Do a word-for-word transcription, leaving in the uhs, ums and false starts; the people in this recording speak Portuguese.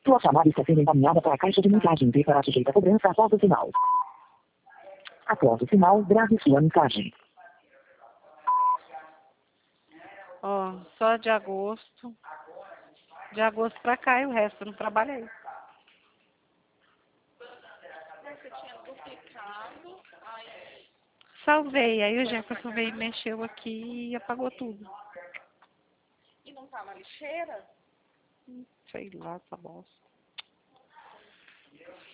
Sua chamada está sendo encaminhada para a caixa de mensagem e será sujeita a cobrança após o sinal. Após o sinal, grave sua mensagem. Ó, só de agosto. De agosto pra cá e o resto eu não trabalhei. Mas você tinha duplicado, aí... Salvei, aí o Jefferson veio e mexeu aqui e apagou tudo. E não tá na lixeira? Sei lá, essa bosta.